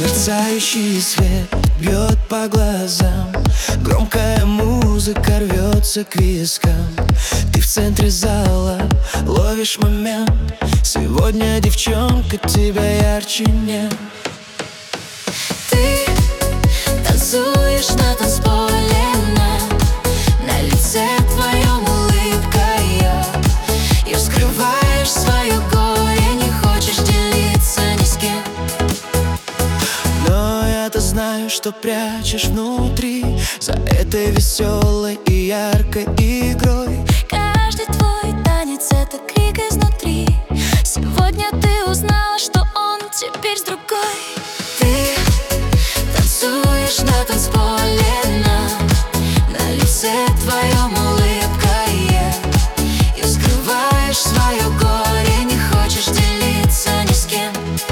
Мерцающий свет бьет по глазам, громкая музыка рвется к вискам. Ты в центре зала, ловишь момент. Сегодня, девчонка, тебя ярче нет. Ты танцуешь на танцполе, на лице твоем улыбка ее скрываешь свое горе, не хочешь делиться ни с кем. Но я-то знаю, что прячешь внутри, за этой веселой и яркой игрой. Каждый твой танец — это крик изнутри. Сегодня ты узнала, что он теперь с другой. Ты танцуешь на танцполе, на лице твоем улыбка и скрываешь свое горе, не хочешь делиться ни с кем.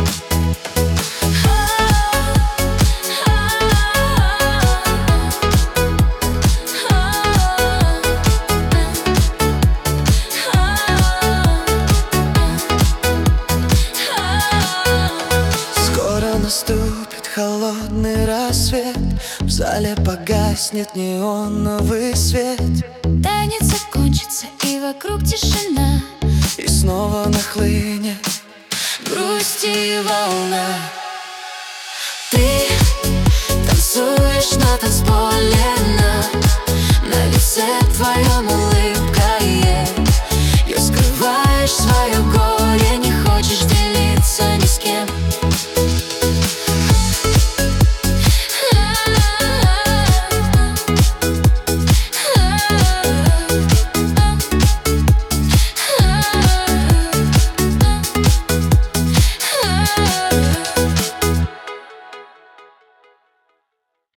Наступит холодный рассвет, в зале погаснет неоновый свет. Танец закончится, и вокруг тишина, и снова нахлынет грусть и волна. Ты танцуешь на танцполе, на лице твоем улыбка и скрываешь свое горе, не хочешь делиться ни с кем.